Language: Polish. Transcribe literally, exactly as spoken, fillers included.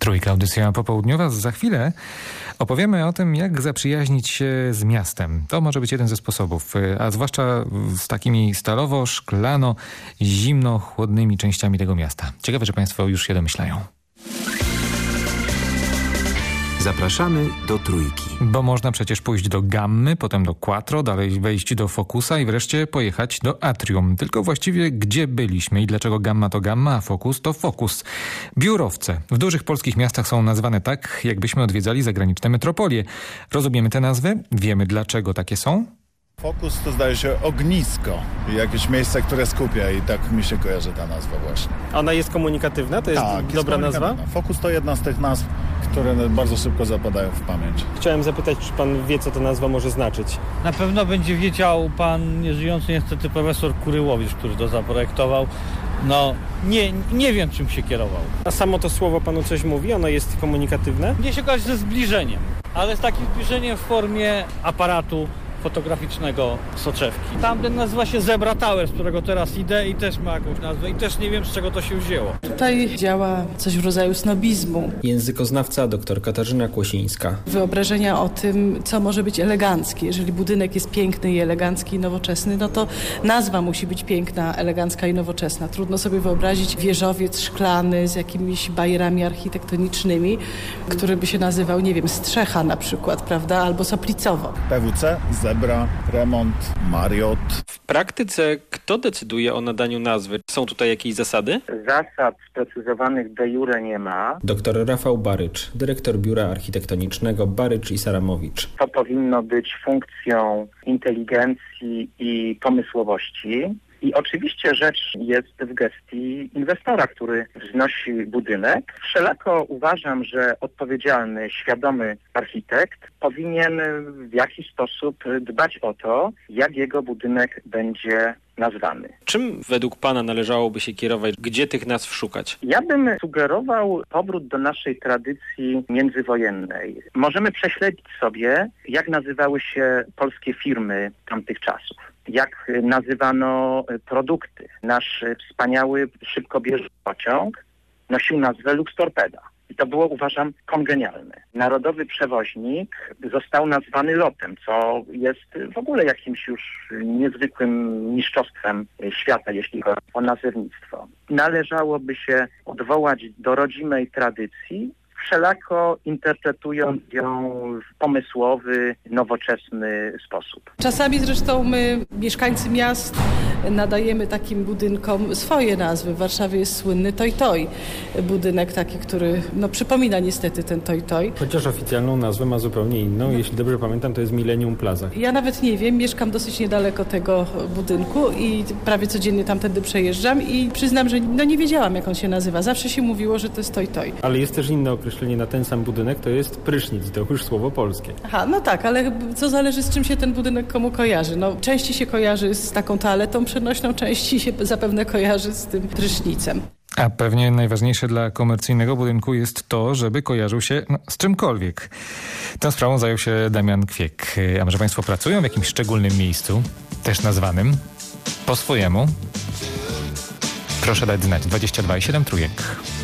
Trójka, audycja popołudniowa. Za chwilę opowiemy o tym, jak zaprzyjaźnić się z miastem. To może być jeden ze sposobów, a zwłaszcza z takimi stalowo, szklano, zimno, chłodnymi częściami tego miasta. Ciekawe, że Państwo już się domyślają. Zapraszamy do Trójki. Bo można przecież pójść do Gammy, potem do Quattro, dalej wejść do Focusa i wreszcie pojechać do Atrium. Tylko właściwie gdzie byliśmy i dlaczego Gamma to Gamma, a Focus to Focus? Biurowce w dużych polskich miastach są nazywane tak, jakbyśmy odwiedzali zagraniczne metropolie. Rozumiemy tę nazwę? Wiemy, dlaczego takie są? Fokus to zdaje się ognisko i jakieś miejsce, które skupia i tak mi się kojarzy ta nazwa właśnie. Ona jest komunikatywna? To jest tak, dobra jest nazwa? Fokus to jedna z tych nazw, które bardzo szybko zapadają w pamięć. Chciałem zapytać, czy pan wie, co ta nazwa może znaczyć? Na pewno będzie wiedział pan nieżyjący niestety profesor Kuryłowicz, który to zaprojektował. No, nie, nie wiem, czym się kierował. A samo to słowo panu coś mówi? Ono jest komunikatywne? Mnie się kojarzy ze zbliżeniem, ale z takim zbliżeniem w formie aparatu fotograficznego soczewki. Tamten nazywa się Zebra Tower, z którego teraz idę i też ma jakąś nazwę i też nie wiem, z czego to się wzięło. Tutaj działa coś w rodzaju snobizmu. Językoznawca dr Katarzyna Kłosińska. Wyobrażenia o tym, co może być eleganckie. Jeżeli budynek jest piękny i elegancki i nowoczesny, no to nazwa musi być piękna, elegancka i nowoczesna. Trudno sobie wyobrazić wieżowiec szklany z jakimiś bajerami architektonicznymi, który by się nazywał, nie wiem, Strzecha na przykład, prawda, albo Soplicowo. P W C, Zebra, Remont, Marriott. W praktyce kto decyduje o nadaniu nazwy? Są tutaj jakieś zasady? Zasad sprecyzowanych de jure nie ma. Doktor Rafał Barycz, dyrektor Biura Architektonicznego Barycz i Saramowicz. To powinno być funkcją inteligencji i pomysłowości. I oczywiście rzecz jest w gestii inwestora, który wznosi budynek. Wszelako uważam, że odpowiedzialny, świadomy architekt powinien w jakiś sposób dbać o to, jak jego budynek będzie nazwany. Czym według pana należałoby się kierować? Gdzie tych nazw szukać? Ja bym sugerował powrót do naszej tradycji międzywojennej. Możemy prześledzić sobie, jak nazywały się polskie firmy tamtych czasów. Jak nazywano produkty. Nasz wspaniały, szybkobieżny pociąg nosił nazwę Lux Torpeda. I to było, uważam, kongenialne. Narodowy przewoźnik został nazwany lotem, co jest w ogóle jakimś już niezwykłym mistrzostwem świata, jeśli chodzi o nazewnictwo. Należałoby się odwołać do rodzimej tradycji, wszelako interpretując ją w pomysłowy, nowoczesny sposób. Czasami zresztą my, mieszkańcy miast, nadajemy takim budynkom swoje nazwy. W Warszawie jest słynny Toj Toj. Budynek taki, który no, przypomina niestety ten Toj Toj. Chociaż oficjalną nazwę ma zupełnie inną. Jeśli dobrze pamiętam, to jest Millennium Plaza. Ja nawet nie wiem, mieszkam dosyć niedaleko tego budynku i prawie codziennie tamtędy przejeżdżam i przyznam, że no, nie wiedziałam, jak on się nazywa. Zawsze się mówiło, że to jest Toj Toj. Ale jest też inne określenie na ten sam budynek, to jest prysznic, to już słowo polskie. Aha, no tak, ale co zależy, z czym się ten budynek komu kojarzy. No, części się kojarzy z taką toaletą przenośną, części się zapewne kojarzy z tym prysznicem. A pewnie najważniejsze dla komercyjnego budynku jest to, żeby kojarzył się no, z czymkolwiek. Tą sprawą zajął się Damian Kwiek. A może Państwo pracują w jakimś szczególnym miejscu, też nazwanym po swojemu? Proszę dać znać. dwadzieścia dwa i siedem trójek.